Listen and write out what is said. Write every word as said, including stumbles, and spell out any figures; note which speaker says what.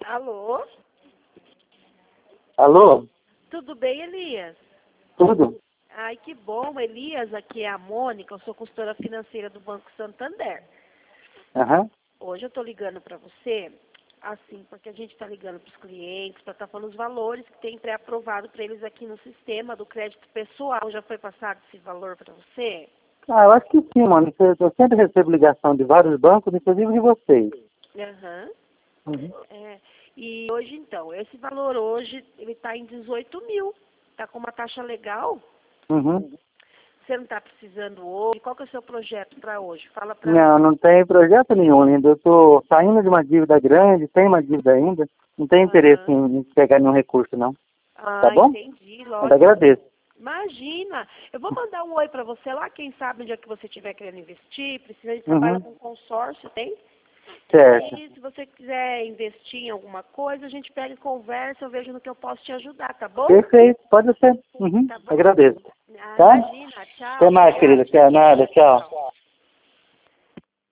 Speaker 1: Alô?
Speaker 2: Alô?
Speaker 1: Tudo bem, Elias?
Speaker 2: Tudo?
Speaker 1: Ai, que bom. Elias, aqui é a Mônica, eu sou consultora financeira do Banco Santander.
Speaker 2: Aham.
Speaker 1: Hoje eu estou ligando para você, assim, porque a gente está ligando para os clientes, para estar falando os valores que tem pré-aprovado para eles aqui no sistema do crédito pessoal. Já foi passado esse valor para você?
Speaker 2: Ah, eu acho que sim, mano. Eu eu sempre recebo ligação de vários bancos, inclusive de vocês.
Speaker 1: Aham.
Speaker 2: Uhum.
Speaker 1: É, e hoje, então, esse valor hoje, ele está em dezoito mil. Está com uma taxa legal?
Speaker 2: Uhum.
Speaker 1: Você não está precisando hoje? Qual que é o seu projeto para hoje? Fala para mim.
Speaker 2: Não, não tem projeto nenhum ainda. Eu estou saindo de uma dívida grande, tem uma dívida ainda. Não tenho interesse
Speaker 1: Aham.
Speaker 2: em, em pegar nenhum recurso, não. Tá
Speaker 1: Ah,
Speaker 2: bom?
Speaker 1: entendi,
Speaker 2: Mas
Speaker 1: lógico.
Speaker 2: agradeço.
Speaker 1: Imagina, eu vou mandar um oi para você lá, quem sabe um dia que você estiver querendo investir, precisa de trabalho
Speaker 2: Uhum.
Speaker 1: com consórcio, tem?
Speaker 2: Certo.
Speaker 1: E se você quiser investir em alguma coisa, a gente pega e conversa, eu vejo no que eu posso te ajudar, tá bom?
Speaker 2: Perfeito. Pode ser. Uhum.
Speaker 1: Tá bom?
Speaker 2: Agradeço.
Speaker 1: Ah,
Speaker 2: Tá?
Speaker 1: imagina, tchau.
Speaker 2: Até mais,
Speaker 1: Obrigada.
Speaker 2: querida. Tchau. Nada. Tchau.